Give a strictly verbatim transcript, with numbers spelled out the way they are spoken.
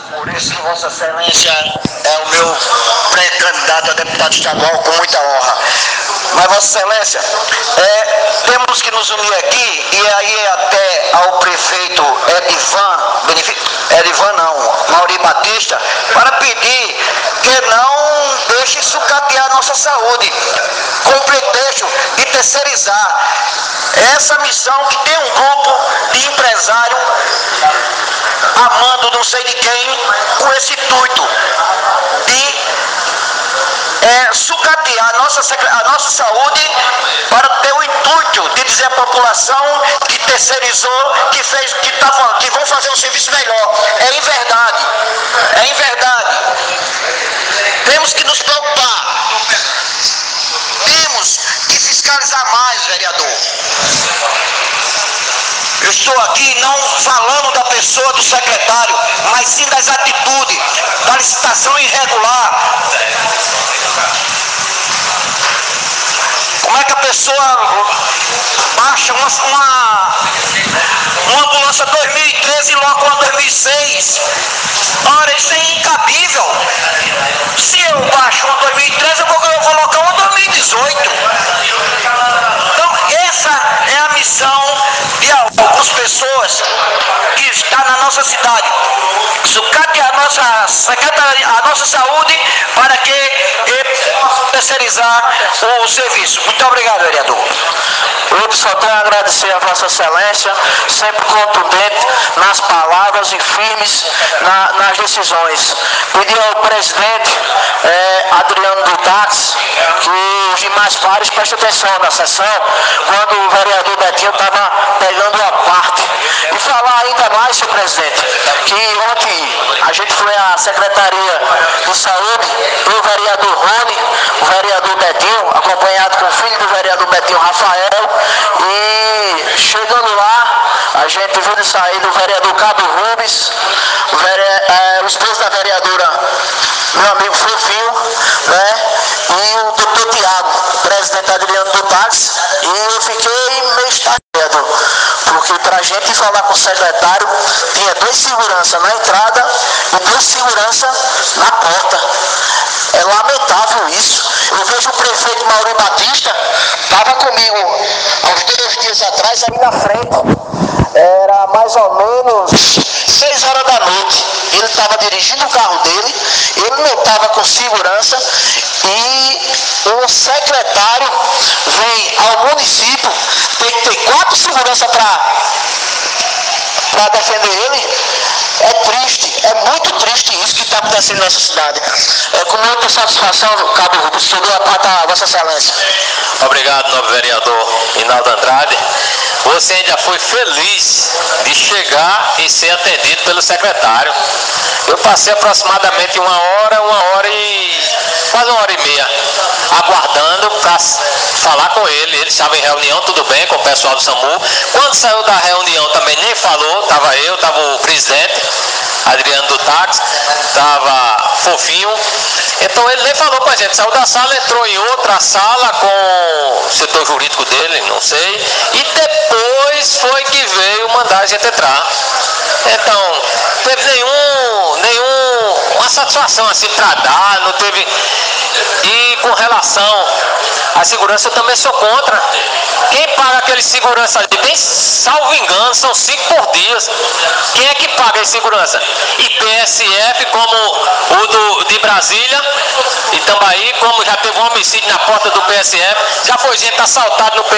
Por isso que Vossa Excelência é o meu pré-candidato a deputado estadual com muita honra. Mas, Vossa Excelência, é, temos que nos unir aqui e aí até ao prefeito Edivan, Edivan não, Mauri Batista, para pedir que não deixe sucatear a nossa saúde, com o pretexto de terceirizar essa missão que tem um grupo de empresário amando não sei de quem, com esse intuito de é, sucatear a nossa, a nossa saúde para ter o intuito de dizer à população que terceirizou, que, fez, que, tá, que vão fazer um serviço melhor. É em verdade, é em verdade. Temos que nos preocupar. Temos que fiscalizar mais, vereador. Eu estou aqui não falando da pessoa do secretário, mas sim das atitudes, da licitação irregular. Como é que a pessoa baixa uma, uma, uma ambulância dois mil e treze e loca uma dois mil e seis? Ora, isso é incabível. Se eu baixo uma dois mil e treze, eu vou, eu vou colocar uma dois mil e dezoito. Então, essa é a missão de algumas pessoas que estão na nossa cidade. Sucatear a nossa, secretaria, a nossa saúde para que terceirizar o serviço. Muito obrigado, vereador. Eu só tenho a agradecer a Vossa Excelência, sempre contundente nas palavras e firmes na, nas decisões. Pedir ao presidente eh, Adriano do Táxi que os demais pares prestem atenção na sessão, quando o vereador Betinho estava pegando a parte. E falar ainda mais, senhor presidente, que ontem a gente foi à Secretaria de Saúde, o vereador Rony, o vereador Betinho, acompanhado com o filho do vereador Betinho, Rafael, e chegando lá, a gente viu de sair do vereador Cabo Rubens, o, vere... é, o esposo da vereadora, meu amigo Fofinho, né? E o doutor Tiago, presidente Adriano do Táxi, e eu fiquei meio estagnado, porque para a gente falar com o secretário, tinha dois seguranças na entrada e dois seguranças na porta. É lamentável isso. Eu vejo o prefeito Mauri Batista, estava comigo há uns dois dias atrás, ali na frente. Era mais ou menos seis horas da noite. Ele estava dirigindo o carro dele, ele não estava com segurança e o secretário vem ao município, tem que ter quatro seguranças para para defender ele. É triste, é muito triste isso que está acontecendo nessa cidade. É com muita satisfação, Cabo Rubens, sobre a parte da Vossa Excelência. Obrigado, novo vereador Rinaldo Andrade. Você ainda foi feliz de chegar e ser atendido pelo secretário. Eu passei aproximadamente uma hora, uma hora e quase uma hora e meia aguardando para falar com ele. Ele estava em reunião, tudo bem, com o pessoal do SAMU. Quando saiu da reunião também nem falou, estava eu, estava o presidente Adriano do Táxi, estava Fofinho. Então ele nem falou com a gente, saiu da sala, entrou em outra sala com o setor jurídico dele, não sei, e depois foi que veio mandar a gente entrar. Então, não teve nenhum, nenhum, uma satisfação assim para dar, não teve. E com relação à segurança, eu também sou contra. Quem paga aquele segurança ali, bem salvo engano, são cinco por dia. Quem é que paga a segurança? E P S F, como o do, de Brasília, e Itambaí, como já teve um homicídio na porta do P S F, já foi gente assaltada no P S F.